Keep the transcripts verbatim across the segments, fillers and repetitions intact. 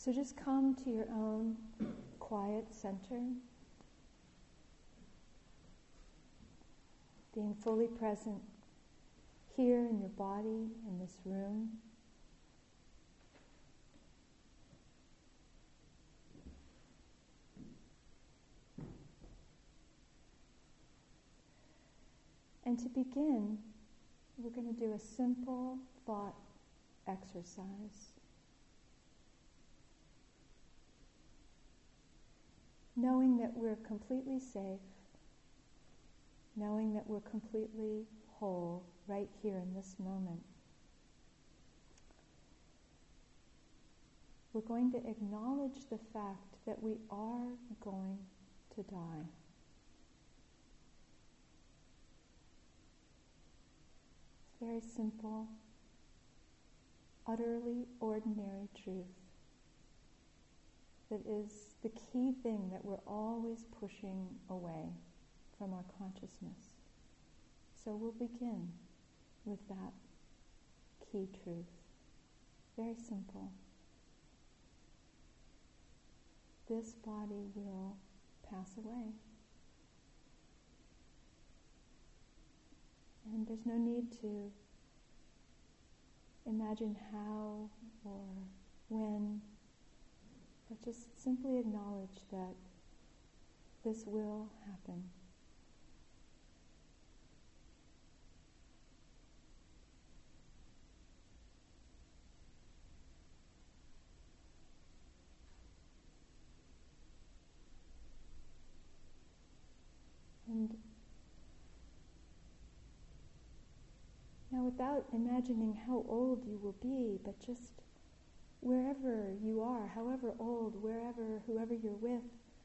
So just come to your own quiet center, being fully present here in your body, in this room. And to begin, we're going to do a simple thought exercise. Knowing that we're completely safe, knowing that we're completely whole right here in this moment. We're going to acknowledge the fact that we are going to die. It's very simple, utterly ordinary truth that is the key thing that we're always pushing away from our consciousness. So we'll begin with that key truth. Very simple. This body will pass away. And there's no need to imagine how or when, but just simply acknowledge that this will happen. And now, without imagining how old you will be, but just wherever you are, however old, wherever, whoever you're with,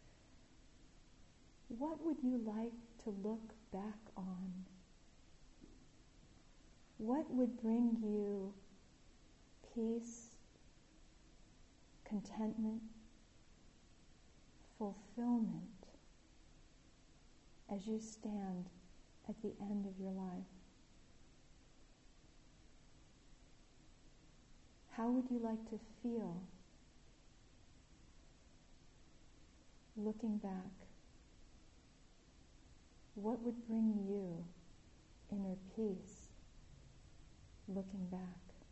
what would you like to look back on? What would bring you peace, contentment, fulfillment as you stand at the end of your life? How would you like to feel looking back? What would bring you inner peace looking back?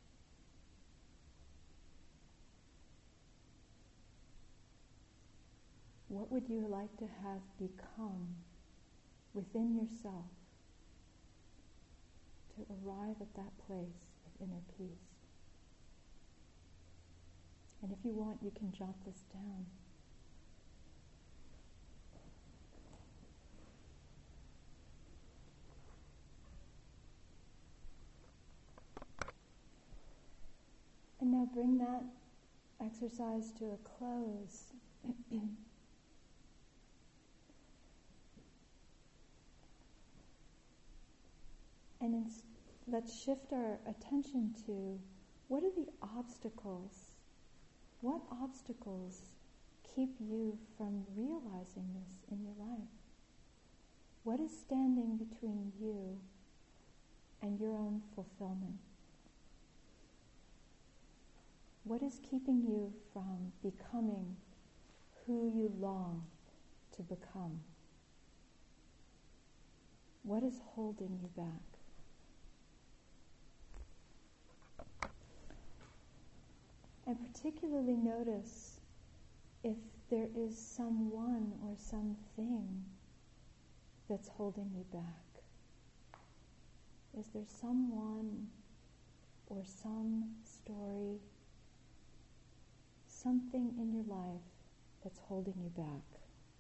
What would you like to have become within yourself to arrive at that place of inner peace? And if you want, you can jot this down. And now bring that exercise to a close. And in, let's shift our attention to what are the obstacles? What obstacles keep you from realizing this in your life? What is standing between you and your own fulfillment? What is keeping you from becoming who you long to become? What is holding you back? And particularly notice if there is someone or something that's holding you back. Is there someone or some story, something in your life that's holding you back?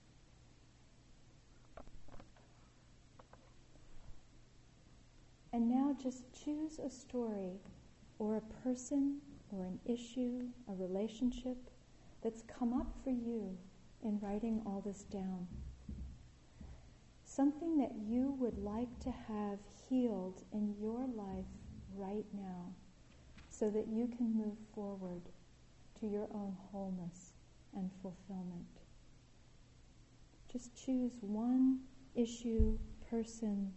And now just choose a story or a person or an issue, a relationship that's come up for you in writing all this down. Something that you would like to have healed in your life right now so that you can move forward to your own wholeness and fulfillment. Just choose one issue, person,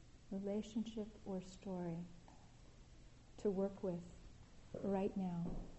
relationship, or story to work with right now.